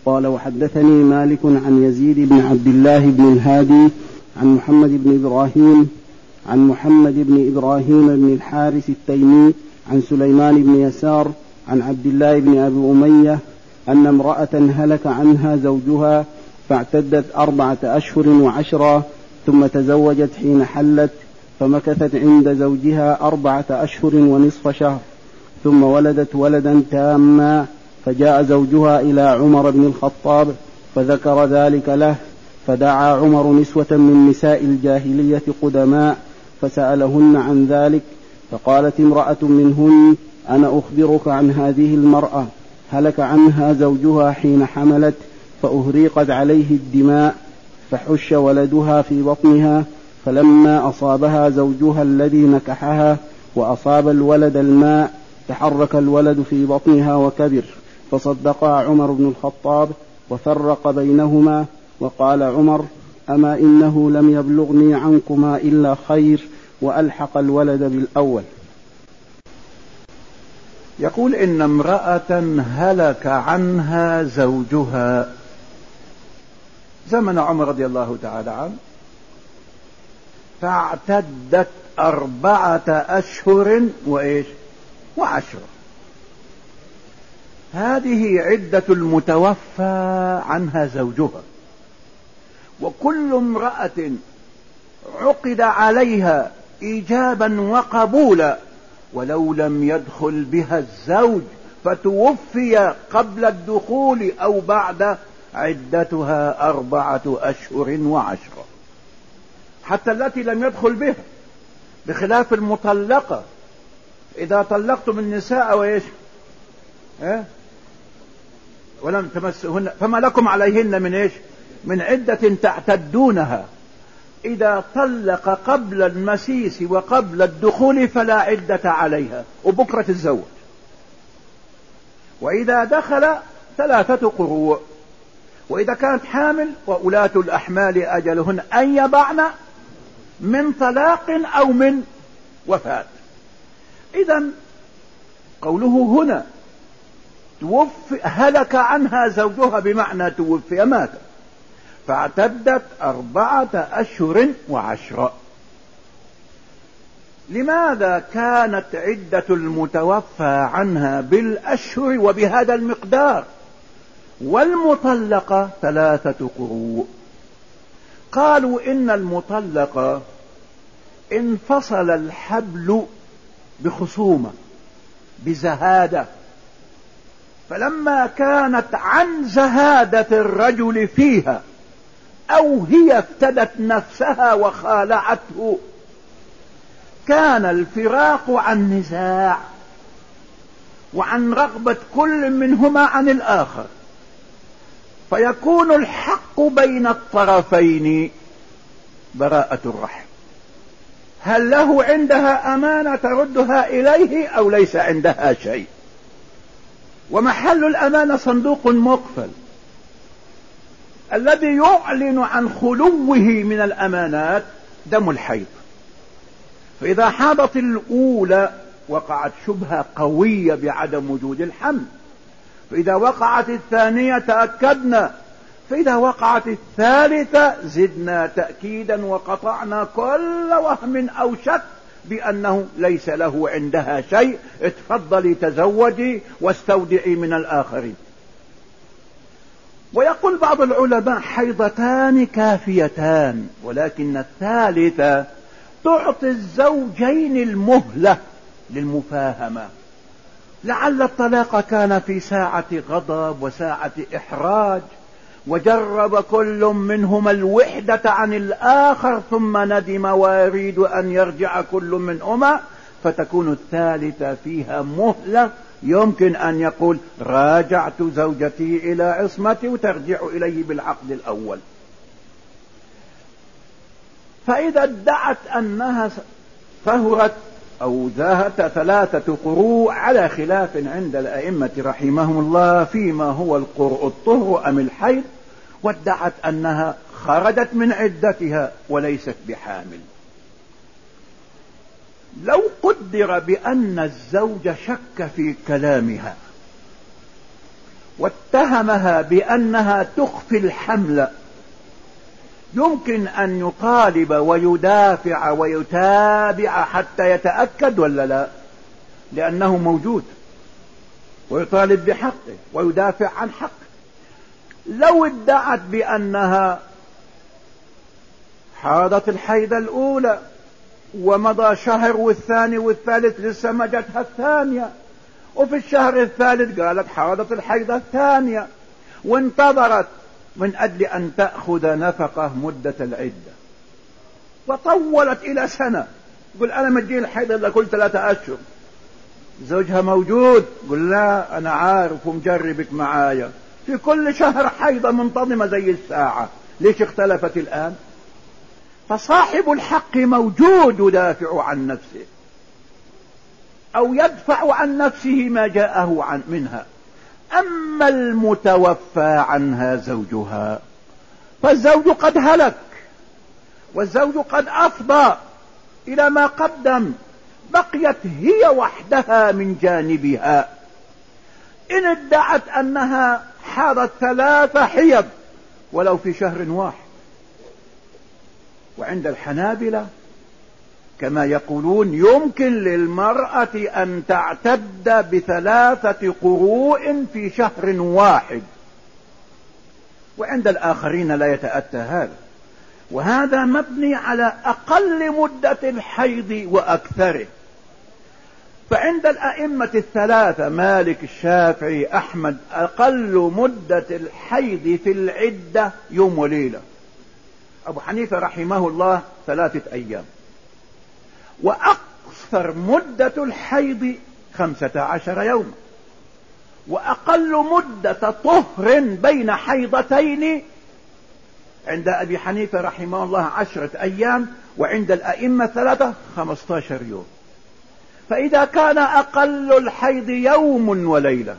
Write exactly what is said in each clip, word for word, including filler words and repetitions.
قال وحدثني مالك عن يزيد بن عبد الله بن الهادي عن محمد بن إبراهيم عن محمد بن إبراهيم بن الحارث التيمي عن سليمان بن يسار عن عبد الله بن أبي أمية أن امرأة هلك عنها زوجها فاعتدت أربعة أشهر وعشرة ثم تزوجت حين حلت فمكثت عند زوجها أربعة أشهر ونصف شهر ثم ولدت ولدا تاما فجاء زوجها إلى عمر بن الخطاب فذكر ذلك له فدعا عمر نسوة من نساء الجاهلية قدماء فسألهن عن ذلك فقالت امرأة منهن أنا أخبرك عن هذه المرأة هلك عنها زوجها حين حملت فأهريقت عليه الدماء فحش ولدها في بطنها فلما أصابها زوجها الذي نكحها وأصاب الولد الماء تحرك الولد في بطنها وكبر فصدقا عمر بن الخطاب وفرق بينهما وقال عمر أما إنه لم يبلغني عنكما إلا خير وألحق الولد بالأول. يقول إن امرأة هلك عنها زوجها زمن عمر رضي الله تعالى عنه فاعتدت أربعة أشهر وإيش وعشرة. هذه عدة المتوفى عنها زوجها، وكل امرأة عقد عليها إيجابا وقبولا ولو لم يدخل بها الزوج فتوفي قبل الدخول أو بعد عدتها أربعة أشهر وعشرة، حتى التي لم يدخل بها، بخلاف المطلقة. إذا طلقتم النساء وإيش اه؟ ولم تمسهن فما لكم عليهن من إيش من عدة تعتدونها. إذا طلق قبل المسيس وقبل الدخول فلا عدة عليها وبكرة الزوج. وإذا دخل ثلاثة قروء. وإذا كانت حامل وأولاة الأحمال أجلهن أن يضعن من طلاق أو من وفاة. إذن قوله هنا توفي هلك عنها زوجها بمعنى توفي مات فاعتدت أربعة أشهر وعشرة. لماذا كانت عدة المتوفى عنها بالأشهر وبهذا المقدار والمطلقة ثلاثة قروء؟ قالوا إن المطلقة انفصل الحبل بخصومة بزهادة، فلما كانت عن زهادة الرجل فيها أو هي افتدت نفسها وخالعته كان الفراق عن نزاع وعن رغبة كل منهما عن الآخر، فيكون الحق بين الطرفين براءة الرحم. هل له عندها أمانة تردها إليه أو ليس عندها شيء؟ ومحل الأمانة صندوق مقفل. الذي يعلن عن خلوه من الأمانات دم الحيض، فإذا حاضت الأولى وقعت شبهة قوية بعدم وجود الحمل، فإذا وقعت الثانية تأكدنا، فإذا وقعت الثالثة زدنا تأكيدا وقطعنا كل وهم أو شك بأنه ليس له عندها شيء، اتفضلي تزوجي واستودعي من الآخرين. ويقول بعض العلماء حيضتان كافيتان، ولكن الثالثة تعطي الزوجين المهلة للمفاهمة، لعل الطلاق كان في ساعة غضب وساعة إحراج وجرب كل منهما الوحدة عن الآخر ثم ندم ويريد أن يرجع كل منهما، فتكون الثالثة فيها مهلة يمكن أن يقول راجعت زوجتي إلى عصمتي وترجع إليه بالعقد الأول. فإذا ادعت أنها فهرت أو ذهت ثلاثة قروء على خلاف عند الأئمة رحمهم الله فيما هو القرء الطهر أم الحيض، وادعت أنها خرجت من عدتها وليست بحامل، لو قدر بأن الزوج شك في كلامها واتهمها بأنها تخفي الحمل، يمكن أن يطالب ويدافع ويتابع حتى يتأكد ولا لا؟ لأنه موجود ويطالب بحقه ويدافع عن حقه. لو ادعت بأنها حاضت الحيضة الأولى ومضى شهر والثاني والثالث لسه ما جتها الثانية، وفي الشهر الثالث قالت حاضت الحيضة الثانية، وانتظرت من أجل أن تأخذ نفقة مدة العدة وطولت إلى سنة، قل أنا مدين الحيضة إلا كل ثلاثة أشهر، زوجها موجود، قل لا أنا عارف ومجربك معايا في كل شهر حيضة منتظمة زي الساعة، ليش اختلفت الآن؟ فصاحب الحق موجود يدافع عن نفسه أو يدفع عن نفسه ما جاءه عن منها. أما المتوفى عنها زوجها فالزوج قد هلك والزوج قد أفضى إلى ما قدم، بقيت هي وحدها من جانبها. إن ادعت أنها حاضت ثلاث حيض ولو في شهر واحد، وعند الحنابلة كما يقولون يمكن للمرأة أن تعتد بثلاثة قروء في شهر واحد، وعند الآخرين لا يتأتى هذا، وهذا مبني على أقل مدة الحيض وأكثره. فعند الأئمة الثلاثة مالك الشافعي أحمد أقل مدة الحيض في العدة يوم وليلة، أبو حنيفة رحمه الله ثلاثة أيام، وأقصر مدة الحيض خمسة عشر يوما، وأقل مدة طهر بين حيضتين عند أبي حنيفة رحمه الله عشرة أيام، وعند الأئمة ثلاثة خمسة عشر يوم. فإذا كان أقل الحيض يوم وليلة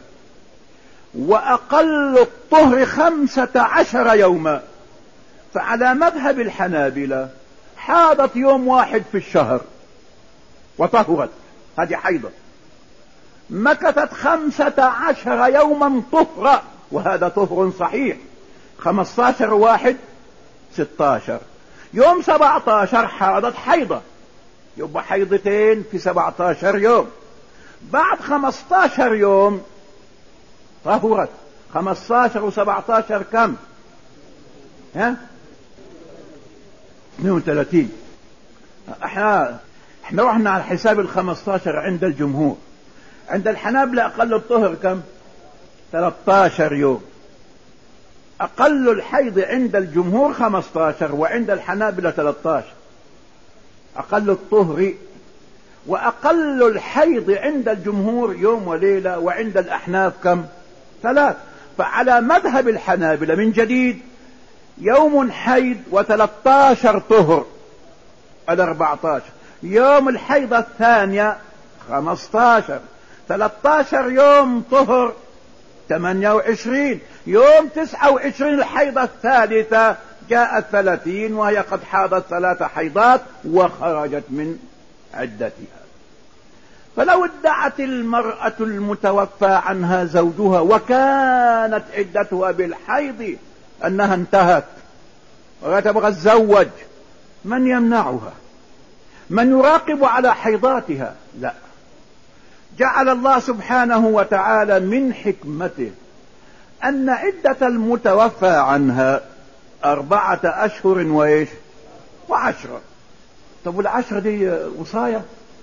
وأقل الطهر خمسة عشر يوما، فعلى مذهب الحنابلة حاضت يوم واحد في الشهر وطهرت، هذه حيضة، مكثت خمسة عشر يوما طهرا، وهذا طهر صحيح، خمسة عشر واحد ستة عشر، يوم سبعة عشر حاضت حيضة، يبقى حيضتين في سبعة عشر يوم، بعد خمسة عشر يوم طهرت، خمسة عشر وسبعة عشر كم؟ ها؟ اثنين وثلاثين. احنا احنا رحنا على حساب ال خمسة عشر عند الجمهور، عند الحنابلة اقل الطهر كم؟ ثلاثة عشر يوم. اقل الحيض عند الجمهور خمسة عشر وعند الحنابلة ثلاثة عشر اقل الطهر، واقل الحيض عند الجمهور يوم وليلة، وعند الاحناف كم؟ ثلاث. فعلى مذهب الحنابلة من جديد يوم حيض وثلاثة عشر طهر الاربعة عشر، يوم الحيضة الثانية خمسة عشر، ثلاثة عشر يوم طهر ثمانية وعشرين، يوم تسعة وعشرين الحيضة الثالثة جاءت ثلاثين وهي قد حاضت ثلاث حيضات وخرجت من عدتها. فلو ادعت المرأة المتوفى عنها زوجها وكانت عدتها بالحيض أنها انتهت وتبغى تتزوج، من يمنعها؟ من يراقب على حيضاتها؟ لا، جعل الله سبحانه وتعالى من حكمته أن عدة المتوفى عنها أربعة أشهر وإيش وعشرة. طب والعشرة دي وصاية؟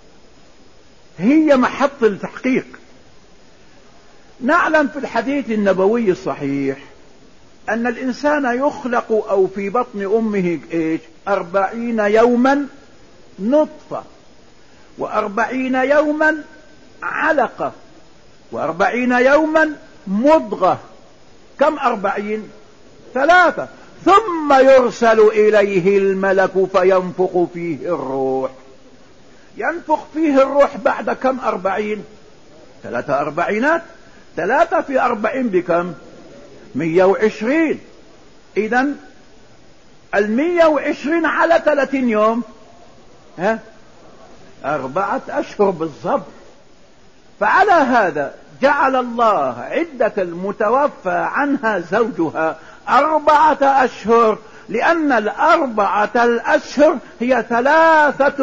هي محط التحقيق. نعلم في الحديث النبوي الصحيح أن الإنسان يخلق أو في بطن أمه إيش أربعين يوما نطفة، وأربعين يوما علقة، وأربعين يوما مضغة، كم أربعين؟ ثلاثة. ثم يرسل إليه الملك فينفخ فيه الروح. ينفخ فيه الروح بعد كم أربعين؟ ثلاثة أربعينات، ثلاثة في أربعين بكم؟ مية وعشرين. إذن المية وعشرين على ثلاثين يوم ها أربعة أشهر بالضبط. فعلى هذا جعل الله عدة المتوفى عنها زوجها أربعة أشهر، لأن الأربعة الأشهر هي ثلاثة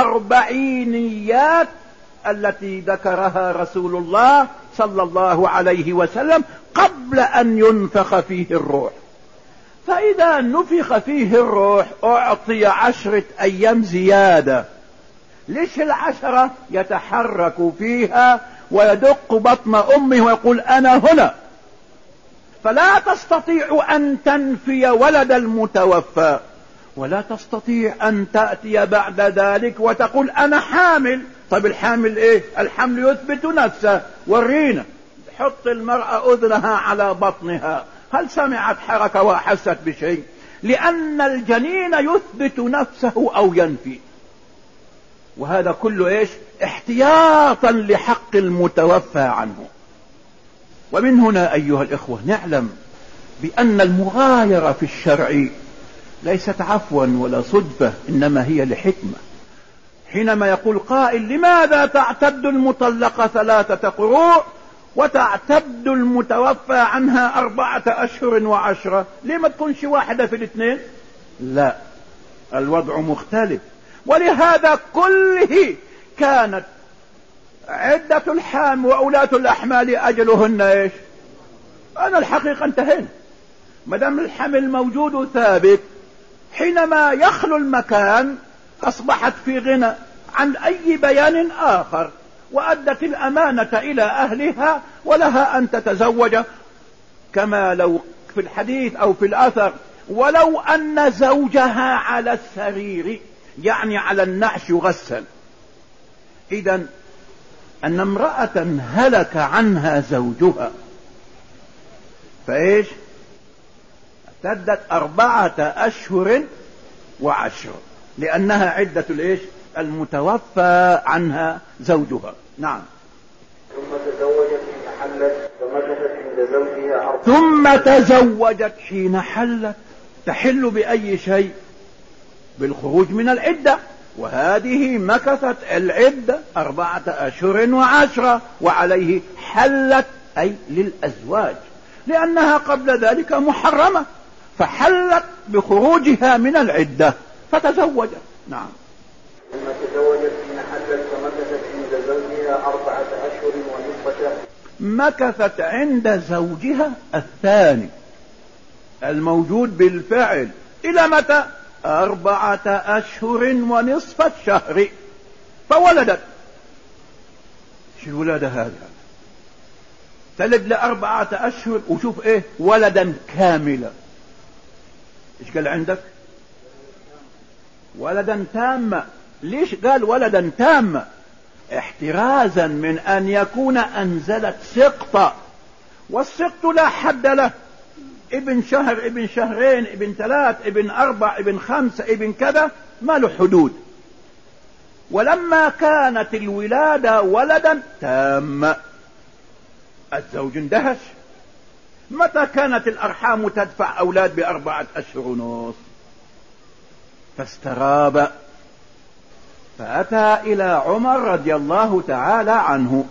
الأربعينيات التي ذكرها رسول الله صلى الله عليه وسلم قبل أن ينفخ فيه الروح. فإذا نفخ فيه الروح أعطي عشرة أيام زيادة. ليش العشرة؟ يتحرك فيها ويدق بطن أمه ويقول أنا هنا، فلا تستطيع أن تنفي ولد المتوفى، ولا تستطيع أن تأتي بعد ذلك وتقول أنا حامل. طيب الحامل إيه؟ الحمل يثبت نفسه. ورينا، حط المرأة أذنها على بطنها، هل سمعت حركة وحست بشيء؟ لأن الجنين يثبت نفسه أو ينفي. وهذا كله إيش؟ احتياطا لحق المتوفى عنه. ومن هنا أيها الإخوة نعلم بأن المغايرة في الشرع ليست عفوا ولا صدفة، إنما هي لحكمة. حينما يقول قائل لماذا تعتد المطلقة ثلاثة قروء وتعتد المتوفى عنها أربعة أشهر وعشرة، ليه ما تكونش واحدة في الاثنين؟ لا، الوضع مختلف. ولهذا كله كانت عدة الحام وأولاة الأحمال أجلهن إيش؟ أنا الحقيقة انتهينا. مدام الحمل موجود وثابت، حينما يخلو المكان أصبحت في غنى عن أي بيان آخر، وأدت الأمانة إلى أهلها، ولها أن تتزوج كما لو في الحديث أو في الأثر ولو أن زوجها على السرير، يعني على النعش يغسل. إذن أن امرأة هلك عنها زوجها فإيش؟ اعتدت أربعة أشهر وعشر، لأنها عدة الإيش؟ المتوفى عنها زوجها. نعم. ثم تزوجت حين حلت فمكثت عند زوجها أربعة. ثم تزوجت حين حلت، تحل بأي شيء؟ بالخروج من العدة، وهذه مكثت العدة أربعة أشهر وعشرة، وعليه حلت أي للأزواج، لأنها قبل ذلك محرمة، فحلت بخروجها من العدة فتزوجت. نعم. ثم تزوجت حين حلت فمكثت عند زوجها أربعة أشهر ونصف شهر. مكثت عند زوجها الثاني الموجود بالفعل إلى متى؟ أربعة أشهر ونصف الشهر، فولدت. شو الولادة هذه؟ تلد لأربعة أشهر وشوف إيه؟ ولدا كاملا. إيش قال عندك؟ ولدا تاما. ليش قال ولدا تاما؟ احترازا من أن يكون أنزلت سقطا، والسقط لا حد له، ابن شهر، ابن شهرين، ابن ثلاث، ابن أربع، ابن خمسة، ابن كذا، ما له حدود. ولما كانت الولادة ولدا تاما الزوج اندهش. متى كانت الأرحام تدفع أولاد بأربعة أشهر ونصف؟ فاستراب، فأتى إلى عمر رضي الله تعالى عنه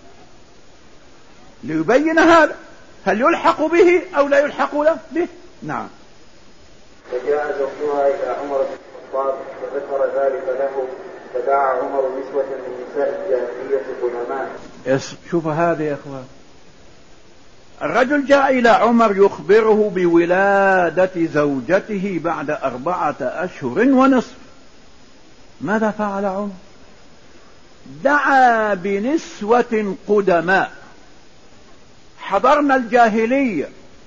ليبين هذا، هل يلحق به أو لا يلحق له به؟ نعم. فجاء زوجها إلى عمر بن الخطاب فذكر ذلك له، فدعا عمر نسوة من نساء الجاهلية غلمان. شوف هذا يا أخوان، الرجل جاء إلى عمر يخبره بولادة زوجته بعد أربعة أشهر ونصف. ماذا فعل عمر؟ دعا بنسوة قدماء حضرنا الجاهلية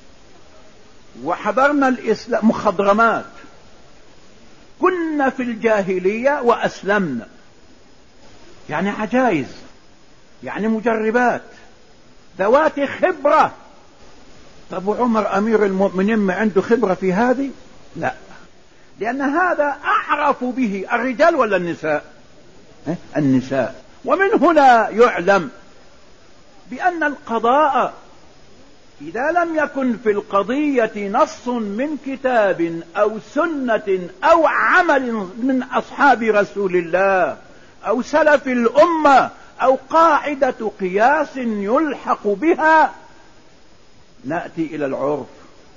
وحضرنا الإسلام، مخضرمات، كنا في الجاهلية وأسلمنا، يعني عجائز، يعني مجربات ذوات خبرة. طب عمر أمير المؤمنين ما عنده خبرة في هذه؟ لا، لأن هذا أعرف به الرجال ولا النساء؟ النساء. ومن هنا يعلم بأن القضاء إذا لم يكن في القضية نص من كتاب أو سنة أو عمل من أصحاب رسول الله أو سلف الأمة أو قاعدة قياس يلحق بها، نأتي إلى العرف،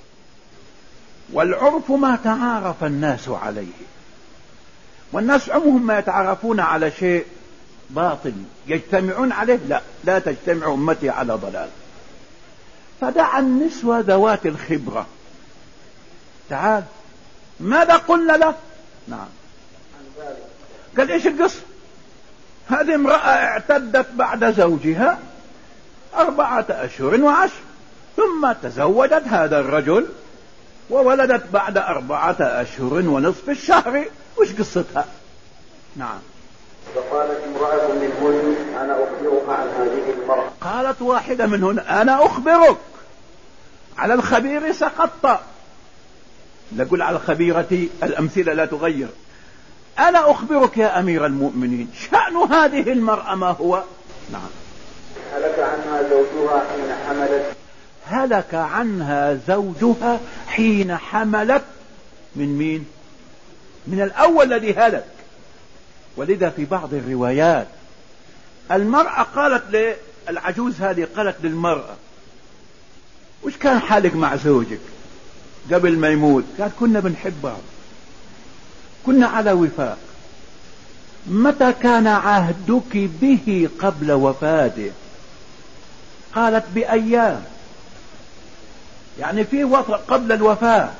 والعرف ما تعارف الناس عليه، والناس عمهم ما يتعارفون على شيء باطل يجتمعون عليه، لا لا تجتمع أمتي على ضلال. فدع النسوة ذوات الخبرة. تعال، ماذا قلنا له؟ نعم، قال ايش القصة؟ هذه امرأة اعتدت بعد زوجها أربعة أشهر وعشر، ثم تزوجت هذا الرجل وولدت بعد أربعة أشهر ونصف الشهر. وش قصتها؟ نعم. فقالت امرأة منهن أنا أخبرك عن هذه المرأة. قالت واحدة منهن أنا أخبرك. على الخبير سقطت، نقول على الخبيرة الأمثلة لا تغير. أنا أخبرك يا أمير المؤمنين، شأن هذه المرأة ما هو؟ نعم. هلك عنها زوجها حين حملت. هلك عنها زوجها حين حملت. من مين؟ من الأول الذي هلك. ولذا في بعض الروايات المرأة قالت للعجوز هذه، قالت للمرأة وش كان حالك مع زوجك قبل ما يموت؟ قالت كنا بنحب بعض، كنا على وفاق. متى كان عهدك به قبل وفاته؟ قالت بأيام، يعني في وطء قبل الوفاة.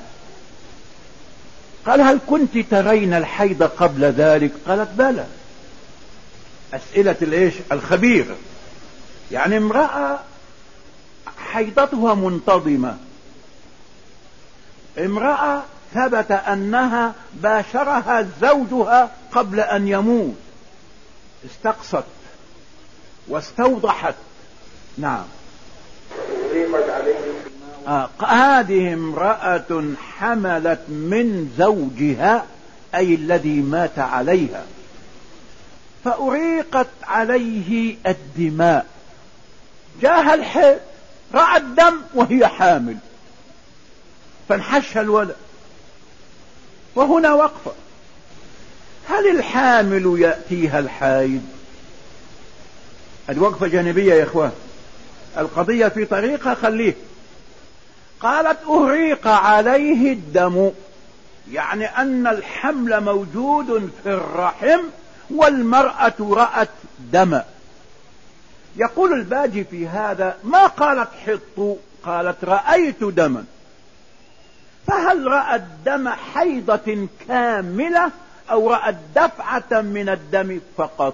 قال هل كنت ترين الحيض قبل ذلك؟ قالت بلى. أسئلة الإيش؟ الخبير. يعني امرأة حيضتها منتظمة، امرأة ثبت أنها باشرها زوجها قبل أن يموت، استقصت واستوضحت. نعم. آه هذه امرأة حملت من زوجها، أي الذي مات عليها، فأريقت عليه الدماء، جاها الحيض، رأى الدم وهي حامل، فانحش الولد. وهنا وقفة، هل الحامل يأتيها الحيض؟ الوقفة جانبية يا إخوان، القضية في طريقها خليه. قالت أهريق عليه الدم، يعني أن الحمل موجود في الرحم والمرأة رأت دم. يقول الباجي في هذا ما قالت حط، قالت رأيت دما. فهل رأت دم حيضة كاملة أو رأت دفعة من الدم فقط؟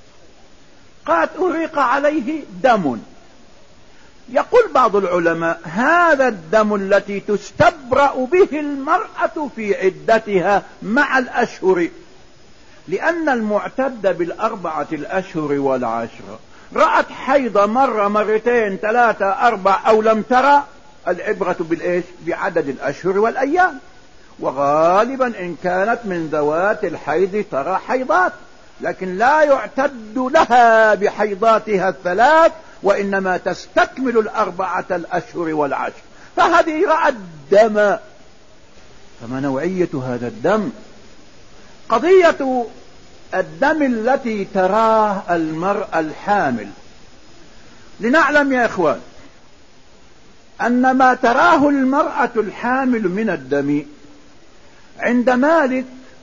قالت أهريق عليه دم. يقول بعض العلماء هذا الدم التي تستبرأ به المرأة في عدتها مع الأشهر، لأن المعتد بالأربعة الأشهر والعشر رأت حيض مرة مرتين ثلاثة أربع أو لم ترى، العبرة بالإيش؟ بعدد الأشهر والأيام. وغالبا إن كانت من ذوات الحيض ترى حيضات، لكن لا يعتد لها بحيضاتها الثلاث، وإنما تستكمل الأربعة الأشهر والعشر. فهذه رأت الدم، فما نوعية هذا الدم؟ قضية الدم التي تراه المرأة الحامل، لنعلم يا إخوان أن ما تراه المرأة الحامل من الدم عند مالك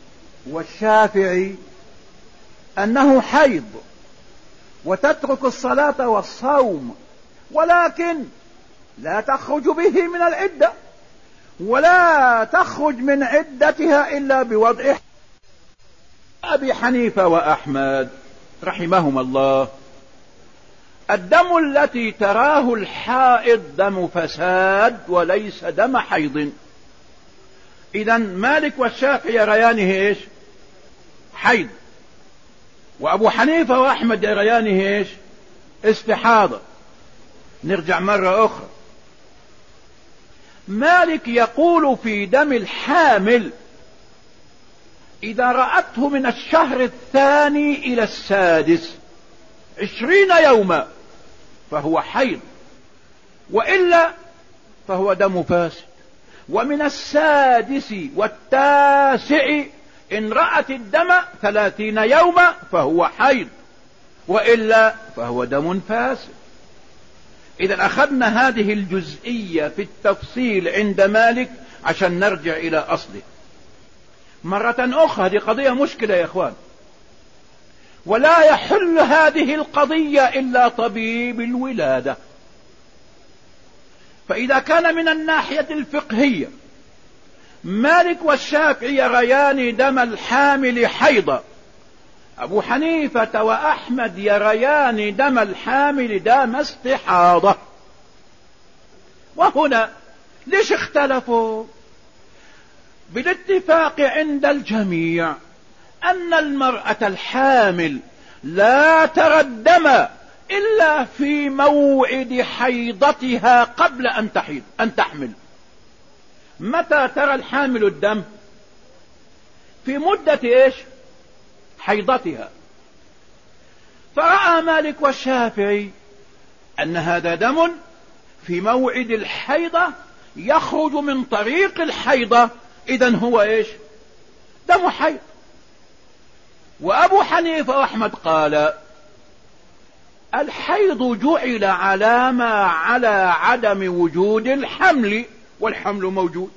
والشافعي أنه حيض، وتترك الصلاة والصوم، ولكن لا تخرج به من العدة، ولا تخرج من عدتها إلا بوضع. أبي حنيفة وأحمد رحمهم الله الدم التي تراه الحائض دم فساد وليس دم حيض. إذن مالك والشافعي يريانه إيش؟ حيض. وأبو حنيفة وأحمد يريانه إيش؟ استحاضة. نرجع مرة أخرى، مالك يقول في دم الحامل إذا رأته من الشهر الثاني إلى السادس عشرين يوما فهو حيض، وإلا فهو دم فاسد. ومن السادس والتاسع إن رأت الدم ثلاثين يوما فهو حيض، وإلا فهو دم فاسد. إذا أخذنا هذه الجزئية في التفصيل عند مالك عشان نرجع إلى أصله مرة أخرى. هذه قضية مشكلة يا إخوان، ولا يحل هذه القضية إلا طبيب الولادة. فإذا كان من الناحية الفقهية مالك والشافعي يريان دم الحامل حيضا، أبو حنيفة وأحمد يريان دم الحامل دم استحاضة. وهنا ليش اختلفوا؟ بالاتفاق عند الجميع أن المرأة الحامل لا ترى الدم إلا في موعد حيضتها قبل أن تحيض أن تحمل. متى ترى الحامل الدم؟ في مدة إيش؟ حيضتها. فرأى مالك والشافعي أن هذا دم في موعد الحيضة يخرج من طريق الحيضة، إذن هو إيش؟ دم حيض. وأبو حنيفة وأحمد قال الحيض جعل علامة على عدم وجود الحمل، والحمل موجود،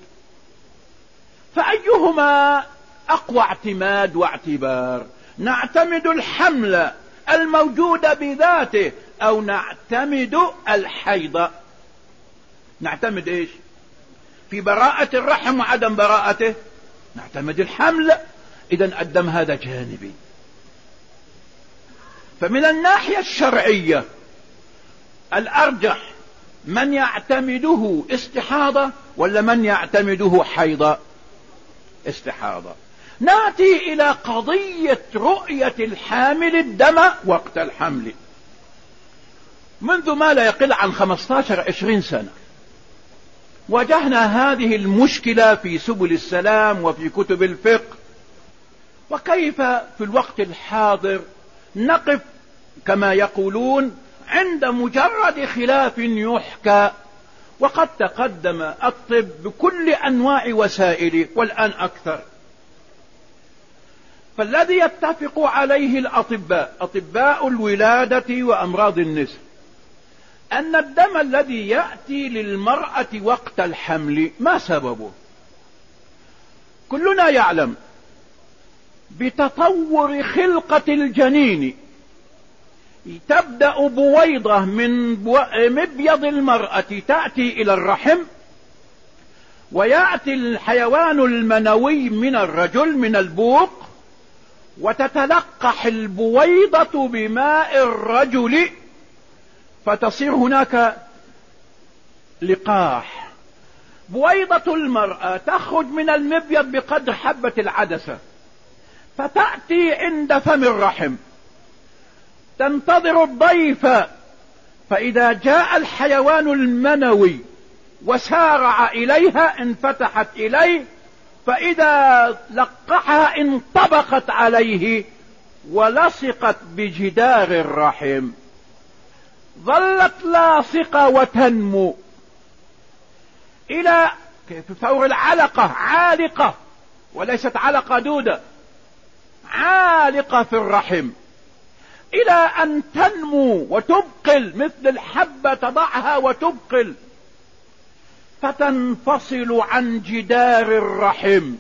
فأيهما أقوى اعتماد واعتبار؟ نعتمد الحمل الموجود بذاته أو نعتمد الحيض؟ نعتمد إيش؟ في براءة الرحم وعدم براءته نعتمد الحمل. إذن الدم هذا جانبي. فمن الناحية الشرعية الأرجح من يعتمده استحاضة ولا من يعتمده حيضة؟ استحاضة. نأتي إلى قضية رؤية الحامل الدم وقت الحمل. منذ ما لا يقل عن خمسة عشر عشرين سنة واجهنا هذه المشكلة في سبل السلام وفي كتب الفقه، وكيف في الوقت الحاضر نقف كما يقولون عند مجرد خلاف يحكى، وقد تقدم الطب بكل أنواع وسائله والآن أكثر. فالذي يتفق عليه الأطباء أطباء الولادة وأمراض النساء أن الدم الذي يأتي للمرأة وقت الحمل ما سببه؟ كلنا يعلم بتطور خلقة الجنين تبدأ بويضة من مبيض المرأة تأتي إلى الرحم، ويأتي الحيوان المنوي من الرجل من البوق، وتتلقح البويضة بماء الرجل فتصير هناك لقاح. بويضة المرأة تخرج من المبيض بقدر حبة العدسة، فتأتي عند فم الرحم تنتظر الضيف، فإذا جاء الحيوان المنوي وسارع إليها انفتحت إليه، فإذا لقحها انطبقت عليه ولصقت بجدار الرحم، ظلت لاصقة وتنمو إلى فور العلقة، عالقة وليست علقة دودة، عالقة في الرحم إلى أن تنمو وتبقل مثل الحبة، تضعها وتبقل فتنفصل عن جدار الرحم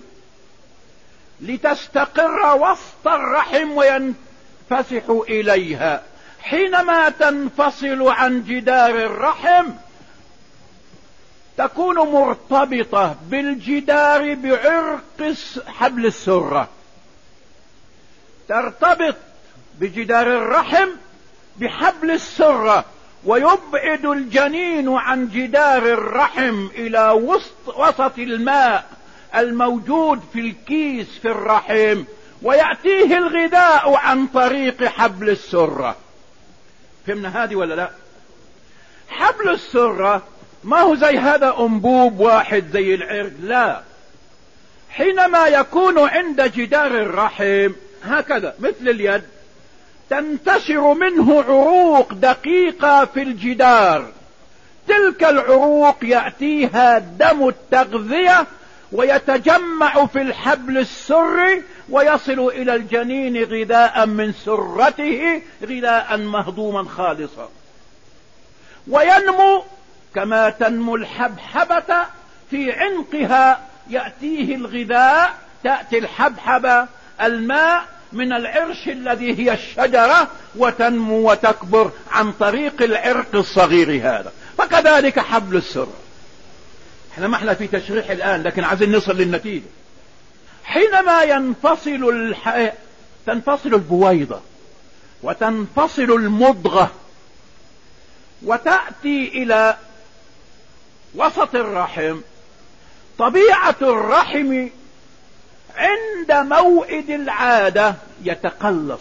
لتستقر وسط الرحم وينفسح إليها. حينما تنفصل عن جدار الرحم تكون مرتبطة بالجدار بعرق حبل السرة، ترتبط بجدار الرحم بحبل السرة، ويبعد الجنين عن جدار الرحم إلى وسط وسط الماء الموجود في الكيس في الرحم، ويأتيه الغذاء عن طريق حبل السرة. فهمنا هذه ولا لا؟ حبل السرة ما هو زي هذا أنبوب واحد زي العرق، لا. حينما يكون عند جدار الرحم هكذا مثل اليد، تنتشر منه عروق دقيقة في الجدار، تلك العروق يأتيها دم التغذية ويتجمع في الحبل السري ويصل إلى الجنين غذاء من سرته، غذاء مهضوما خالصا، وينمو كما تنمو الحبحبة في عنقها، يأتيه الغذاء، تأتي الحبحبة الماء من العرش الذي هي الشجرة، وتنمو وتكبر عن طريق العرق الصغير هذا. فكذلك حبل السر. احنا ما احنا في تشريح الآن، لكن عايزين نصل للنتيجة. حينما ينفصل الح... تنفصل البويضة وتنفصل المضغة وتأتي إلى وسط الرحم، طبيعة الرحم عند موعد العادة يتقلص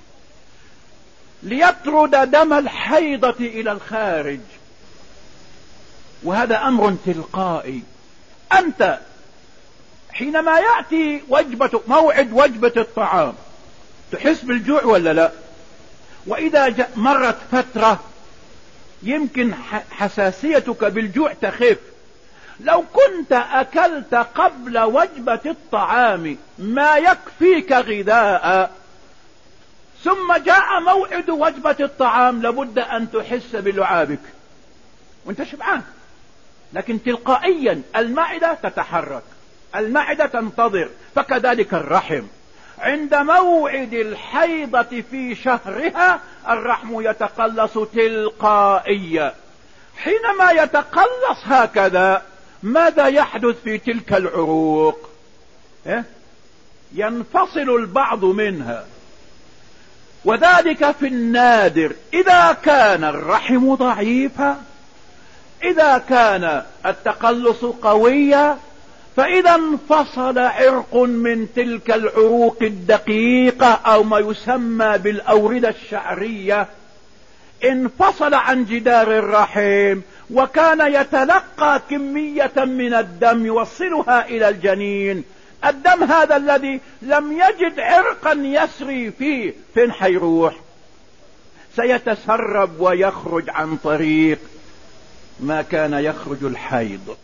ليطرد دم الحيضة إلى الخارج، وهذا أمر تلقائي. أنت حينما يأتي وجبة موعد وجبة الطعام تحس بالجوع ولا لا؟ وإذا مرت فترة يمكن حساسيتك بالجوع تخف. لو كنت أكلت قبل وجبة الطعام ما يكفيك غذاء، ثم جاء موعد وجبة الطعام، لابد أن تحس بلعابك وانت شبعان، لكن تلقائيا المعدة تتحرك، المعدة تنتظر. فكذلك الرحم عند موعد الحيضة في شهرها الرحم يتقلص تلقائيا. حينما يتقلص هكذا ماذا يحدث في تلك العروق؟ إيه؟ ينفصل البعض منها، وذلك في النادر إذا كان الرحم ضعيفا. إذا كان التقلص قويا، فإذا انفصل عرق من تلك العروق الدقيقة أو ما يسمى بالأوردة الشعرية، انفصل عن جدار الرحم، وكان يتلقى كمية من الدم يوصلها إلى الجنين. الدم هذا الذي لم يجد عرقا يسري فيه، فين حيروح؟ سيتسرب ويخرج عن طريق ما كان يخرج الحيض.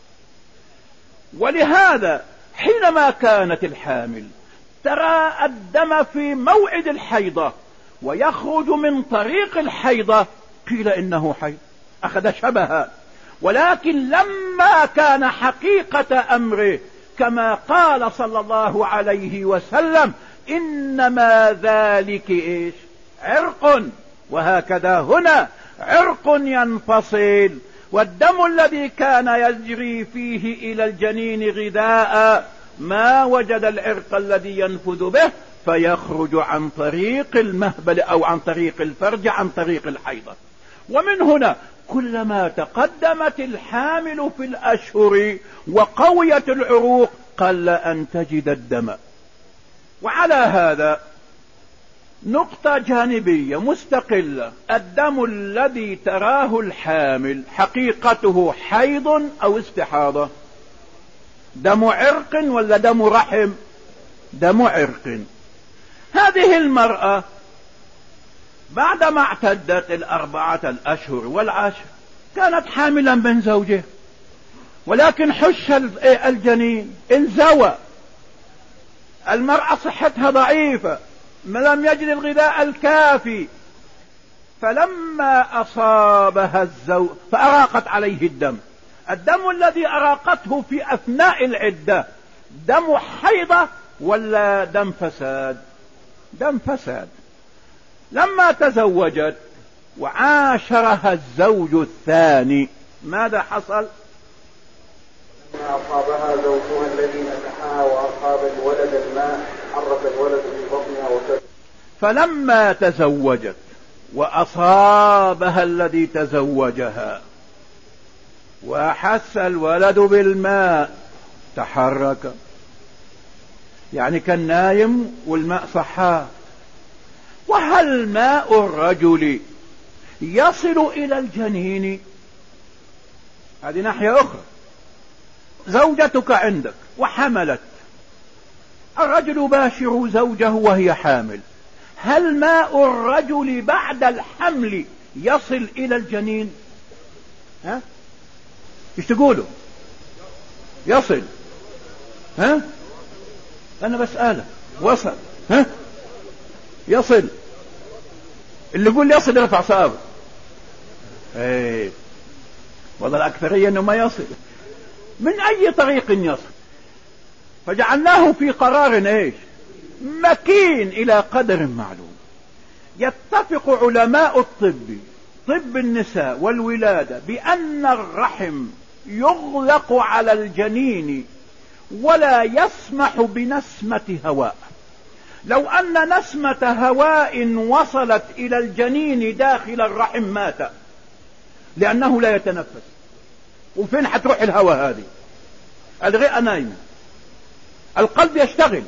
ولهذا حينما كانت الحامل ترى الدم في موعد الحيضة ويخرج من طريق الحيضة، قيل إنه حيض، أخذ شبها. ولكن لما كان حقيقة أمره كما قال صلى الله عليه وسلم: إنما ذلك إيش؟ عرق. وهكذا هنا عرق ينفصل، والدم الذي كان يجري فيه إلى الجنين غذاء ما وجد العرق الذي ينفذ به، فيخرج عن طريق المهبل أو عن طريق الفرج عن طريق الحيضة. ومن هنا كلما تقدمت الحامل في الأشهر وقويت العروق قل أن تجد الدم. وعلى هذا نقطة جانبية مستقلة: الدم الذي تراه الحامل حقيقته حيض أو استحاضة؟ دم عرق ولا دم رحم؟ دم عرق. هذه المرأة بعدما اعتدت الأربعة الأشهر والعشر كانت حاملا من زوجها، ولكن حش الجنين، انزوى، المرأة صحتها ضعيفة، ما لم يجد الغذاء الكافي، فلما أصابها الزوج فأراقت عليه الدم. الدم الذي أراقته في أثناء العدة دم حيضة ولا دم فساد؟ دم فساد. لما تزوجت وعاشرها الزوج الثاني ماذا حصل؟ لما أصابها زوجها الذي نكحها وأصاب الولد الماء حرك الولد في بطنها وكذا. فلما تزوجت وأصابها الذي تزوجها وأحس الولد بالماء تحرك، يعني كان نايم والماء صحاه. وهل ماء الرجل يصل إلى الجنين؟ هذه ناحية أخرى. زوجتك عندك وحملت، الرجل يباشر زوجه وهي حامل، هل ماء الرجل بعد الحمل يصل إلى الجنين؟ ها؟ ايش تقولوا؟ يصل؟ ها؟ أنا بسألك. وصل. ها يصل. اللي يقول يصل يرفع صابه. ايه والله الأكثرية انه ما يصل من اي طريق يصل. فجعلناه في قرار ايش مكين الى قدر معلوم. يتفق علماء الطب، طب النساء والولادة، بأن الرحم يغلق على الجنين ولا يسمح بنسمة هواء. لو أن نسمة هواء وصلت إلى الجنين داخل الرحم مات، لأنه لا يتنفس. وفين حتروح الهواء هذه؟ الرئة نايمة، القلب يشتغل،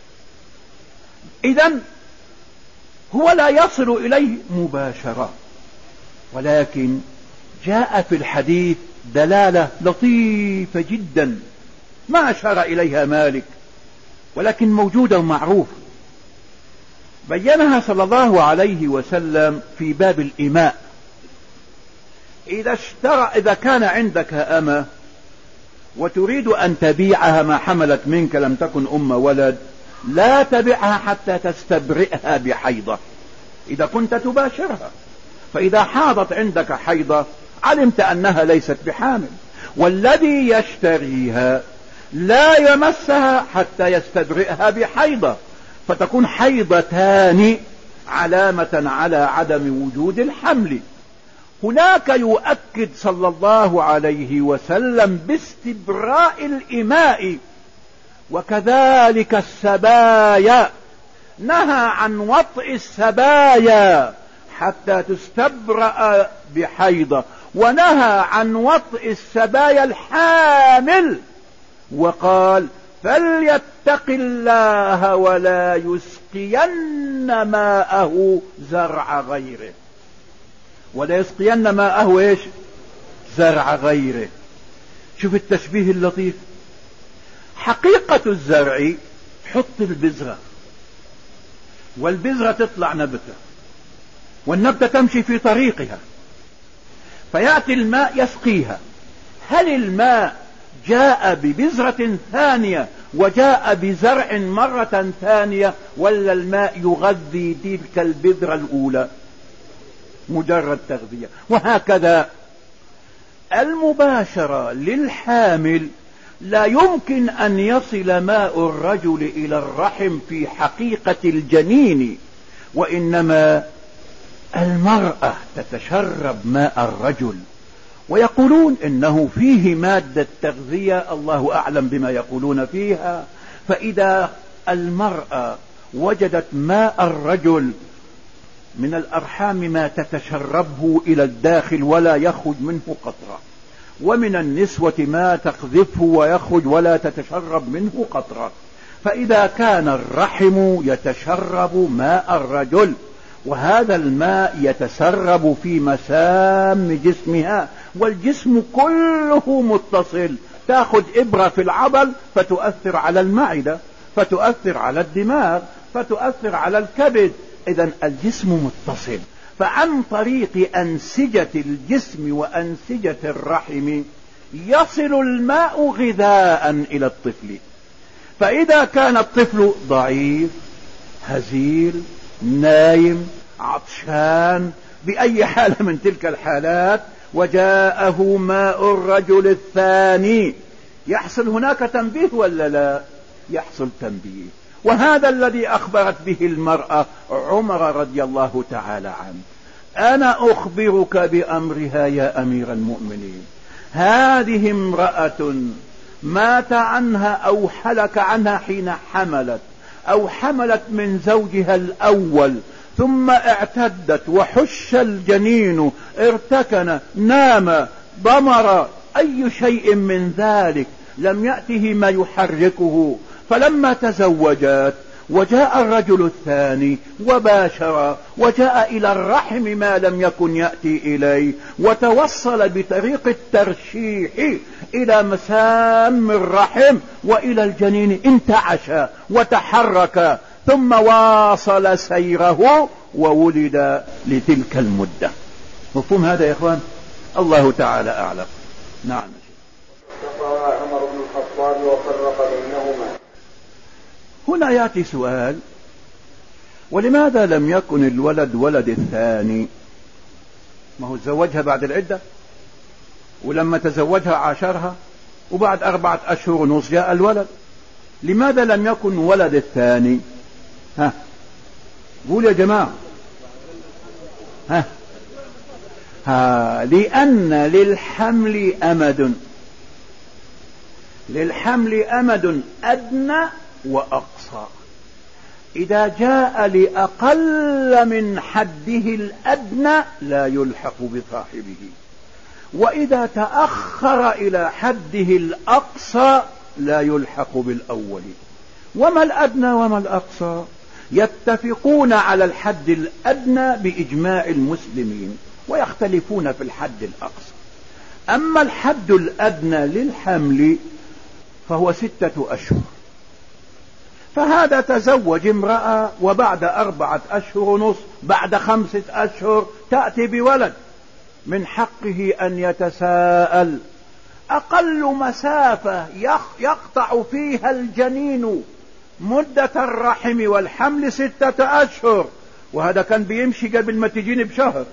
إذن هو لا يصل إليه مباشرة. ولكن جاء في الحديث دلالة لطيفة جدا ما أشار إليها مالك، ولكن موجودة ومعروفة. بينها صلى الله عليه وسلم في باب الإماء. إذا اشترى إذا كان عندك أمة وتريد أن تبيعها ما حملت منك لم تكن أم ولد، لا تبعها حتى تستبرئها بحيضة إذا كنت تباشرها. فإذا حاضت عندك حيضة علمت أنها ليست بحامل، والذي يشتريها لا يمسها حتى يستبرئها بحيضة، فتكون حيضتان علامة على عدم وجود الحمل. هناك يؤكد صلى الله عليه وسلم باستبراء الإماء. وكذلك السبايا، نهى عن وطئ السبايا حتى تستبرأ بحيضة، ونهى عن وطئ السبايا الحامل، وقال فليتق الله ولا يسقين ماءه زرع غيره. ولا يسقين ماءه ايش؟ زرع غيره. شوف التشبيه اللطيف. حقيقة الزرع حط البذرة، والبذرة تطلع نبتة، والنبتة تمشي في طريقها، فيأتي الماء يسقيها. هل الماء جاء ببذرة ثانية وجاء بزرع مرة ثانية، ولا الماء يغذي تلك البذرة الأولى؟ مجرد تغذية. وهكذا المباشرة للحامل لا يمكن أن يصل ماء الرجل إلى الرحم في حقيقة الجنين، وإنما المرأة تتشرب ماء الرجل. ويقولون إنه فيه مادة تغذية، الله أعلم بما يقولون فيها. فإذا المرأة وجدت ماء الرجل من الأرحام ما تتشربه إلى الداخل ولا يخرج منه قطرة، ومن النسوة ما تقذفه ويخرج ولا تتشرب منه قطرة. فإذا كان الرحم يتشرب ماء الرجل، وهذا الماء يتسرب في مسام جسمها، والجسم كله متصل، تأخذ إبرة في العضل فتؤثر على المعدة، فتؤثر على الدماغ، فتؤثر على الكبد. إذن الجسم متصل. فعن طريق أنسجة الجسم وأنسجة الرحم يصل الماء غذاء إلى الطفل. فإذا كان الطفل ضعيف هزيل نايم عطشان بأي حالة من تلك الحالات وجاءه ماء الرجل الثاني، يحصل هناك تنبيه ولا لا؟ يحصل تنبيه. وهذا الذي أخبرت به المرأة عمر رضي الله تعالى عنه. أنا أخبرك بأمرها يا أمير المؤمنين، هذه امرأة مات عنها أو حلك عنها حين حملت، أو حملت من زوجها الأول، ثم اعتدت وحش الجنين، ارتكن، نام، ضمر، أي شيء من ذلك لم يأته ما يحركه. فلما تزوجت وجاء الرجل الثاني وباشر وجاء إلى الرحم ما لم يكن يأتي إليه، وتوصل بطريق الترشيح إلى مسام الرحم وإلى الجنين، انتعش وتحرك، ثم واصل سيره وولد لتلك المدة. مفهوم هذا يا إخوان؟ الله تعالى أعلم. نعم. عمر بن الخطاب وفرق بينهما. هنا هنا يأتي سؤال: ولماذا لم يكن الولد ولد الثاني؟ ما هو تزوجها بعد العدة، ولما تزوجها عاشرها، وبعد أربعة أشهر ونص جاء الولد. لماذا لم يكن ولد الثاني؟ ها قول يا جماعة. ها ها لأن للحمل أمد، للحمل أمد أدنى وأقصى. إذا جاء لأقل من حده الأدنى لا يلحق بصاحبه، وإذا تأخر إلى حده الأقصى لا يلحق بالأول. وما الأدنى وما الأقصى؟ يتفقون على الحد الأدنى بإجماع المسلمين، ويختلفون في الحد الأقصى. أما الحد الأدنى للحمل فهو ستة أشهر، فهذا تزوج امرأة وبعد أربعة أشهر ونص، بعد خمسة أشهر تأتي بولد، من حقه أن يتساءل. أقل مسافة يقطع فيها الجنين مدة الرحم والحمل ستة أشهر، وهذا كان بيمشي قبل ما تجيني بشهر،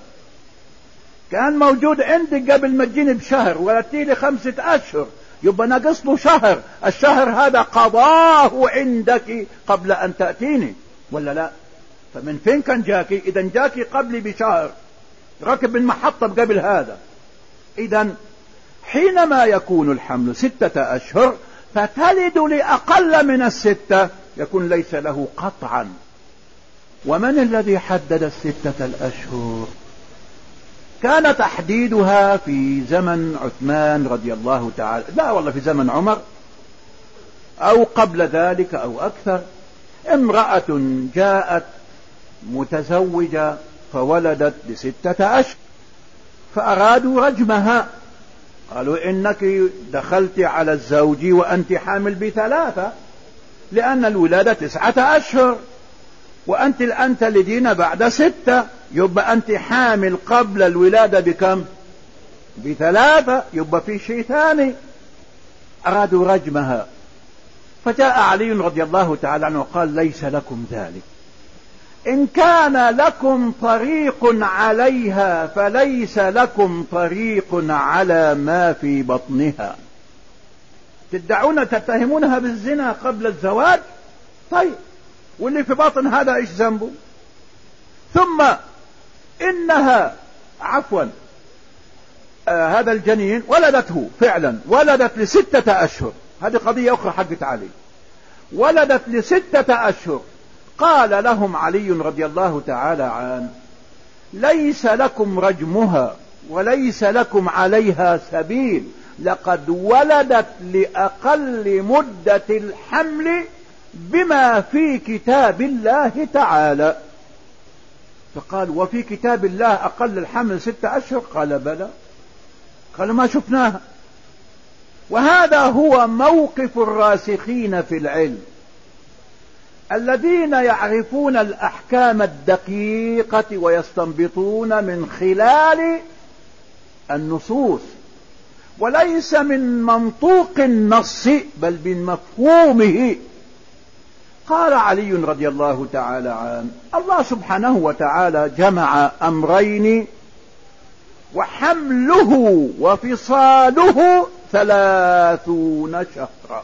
كان موجود عندك قبل ما تجيني بشهر ولتيلي خمسة أشهر، يبقى ناقص له شهر. الشهر هذا قضاه عندك قبل أن تأتيني ولا لا؟ فمن فين كان جاكي؟ إذا جاكي قبلي بشهر، ركب المحطة قبل هذا. إذا حينما يكون الحمل ستة أشهر فتلد لأقل من الستة يكون ليس له قطعا. ومن الذي حدد الستة الأشهر؟ كان تحديدها في زمن عثمان رضي الله تعالى، لا والله في زمن عمر أو قبل ذلك أو أكثر. امرأة جاءت متزوجة فولدت بستة أشهر، فأرادوا رجمها، قالوا إنك دخلت على الزوج وأنت حامل بثلاثة، لأن الولادة تسعة أشهر، وأنت الآن تلدين بعد ستة، يبقى أنت حامل قبل الولادة بكم؟ بثلاثة، يبقى في شيء ثاني. أرادوا رجمها، فجاء علي رضي الله تعالى عنه وقال: ليس لكم ذلك، إن كان لكم طريق عليها فليس لكم طريق على ما في بطنها. تدعون تتهمونها بالزنا قبل الزواج، طيب واللي في بطن هذا ايش ذنبه؟ ثم انها عفوا آه هذا الجنين ولدته فعلا، ولدت لستة اشهر، هذه قضية اخرى حقت علي، ولدت لستة اشهر. قال لهم علي رضي الله تعالى عنه: ليس لكم رجمها وليس لكم عليها سبيل، لقد ولدت لأقل مدة الحمل بما في كتاب الله تعالى. فقال: وفي كتاب الله أقل الحمل ستة أشهر؟ قال: بلى. قال: ما شفناها. وهذا هو موقف الراسخين في العلم، الذين يعرفون الأحكام الدقيقة ويستنبطون من خلال النصوص، وليس من منطوق النص بل من مفهومه. قال علي رضي الله تعالى عنه: الله سبحانه وتعالى جمع أمرين، وحمله وفصاله ثلاثون شهرا.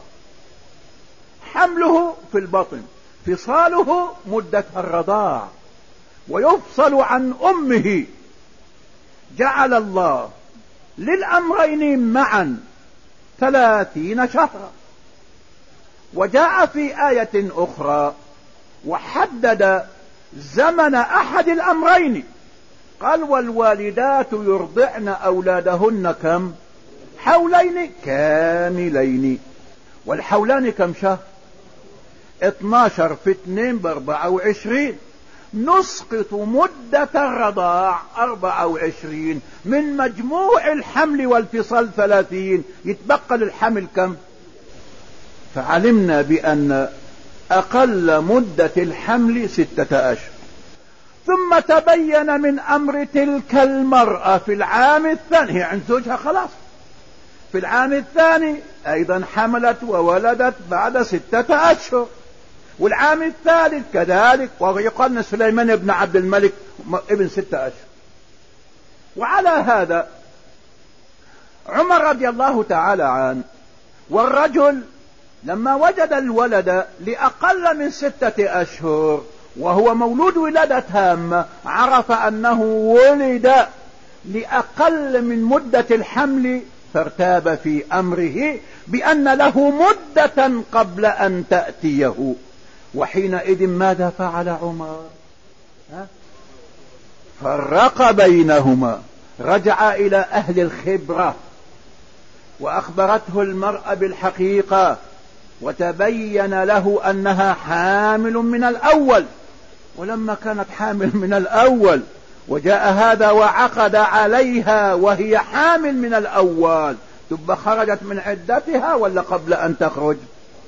حمله في البطن، فصاله مدة الرضاع، ويفصل عن أمه. جعل الله للأمرين معا ثلاثين شهرا. وجاء في آية أخرى وحدد زمن أحد الأمرين، قال: والوالدات يرضعن أولادهن كم؟ حولين كاملين. والحولان كم شهر؟ اثناشر في اثنين باربعة وعشرين. نسقط مدة الرضاع أربعة وعشرين من مجموع الحمل والفصال ثلاثين، يتبقى للحمل كم؟ فعلمنا بأن أقل مدة الحمل ستة أشهر. ثم تبين من أمر تلك المرأة في العام الثاني، هي عند زوجها خلاص، في العام الثاني أيضا حملت وولدت بعد ستة أشهر. والعام الثالث كذلك، ويقال سليمان بن عبد الملك ابن ستة أشهر. وعلى هذا عمر رضي الله تعالى عنه والرجل لما وجد الولد لأقل من ستة أشهر وهو مولود ولادة تامة، عرف أنه ولد لأقل من مدة الحمل، فارتاب في أمره بأن له مدة قبل أن تأتيه. وحينئذ ماذا فعل عمر؟ ها؟ فرق بينهما، رجع إلى أهل الخبرة وأخبرته المرأة بالحقيقة، وتبين له أنها حامل من الأول. ولما كانت حامل من الأول وجاء هذا وعقد عليها وهي حامل من الأول، تبقى خرجت من عدتها ولا قبل أن تخرج؟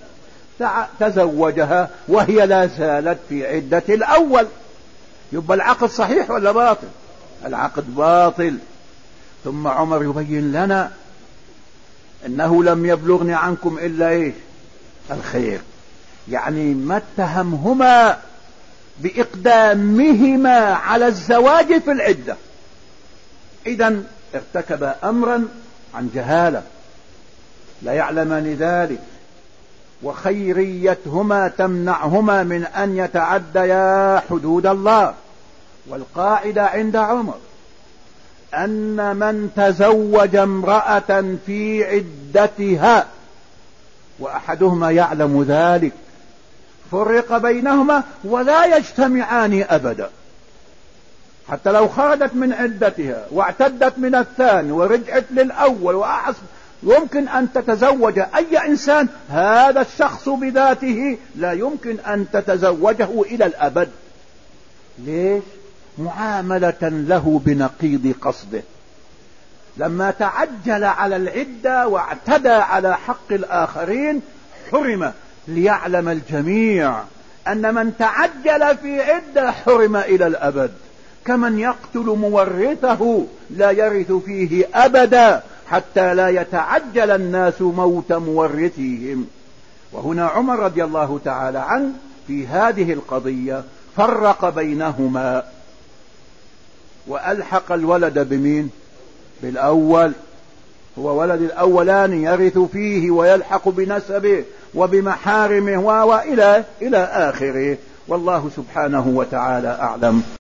تزوجها وهي لا زالت في عدة الأول، يبقى العقد صحيح ولا باطل؟ العقد باطل. ثم عمر يبين لنا انه لم يبلغني عنكم الا ايش؟ الخير، يعني ما اتهمهما باقدامهما على الزواج في العدة، اذا ارتكب امرا عن جهالة لا يعلمان ذلك، وخيريتهما تمنعهما من ان يتعديا حدود الله. والقاعدة عند عمر أن من تزوج امرأة في عدتها وأحدهما يعلم ذلك فرق بينهما ولا يجتمعان أبدا، حتى لو خرجت من عدتها واعتدت من الثاني ورجعت للأول وأحسب يمكن أن تتزوج أي إنسان، هذا الشخص بذاته لا يمكن أن تتزوجه إلى الأبد. ليش؟ معاملة له بنقيض قصده. لما تعجل على العدة واعتدى على حق الآخرين حرم، ليعلم الجميع أن من تعجل في عدة حرم إلى الأبد، كمن يقتل مورثه لا يرث فيه أبدا حتى لا يتعجل الناس موت مورثيهم. وهنا عمر رضي الله تعالى عنه في هذه القضية فرق بينهما وألحق الولد بمين؟ بالأول، هو ولد الأولان يرث فيه ويلحق بنسبه وبمحارمه وإلى إلى آخره. والله سبحانه وتعالى أعلم.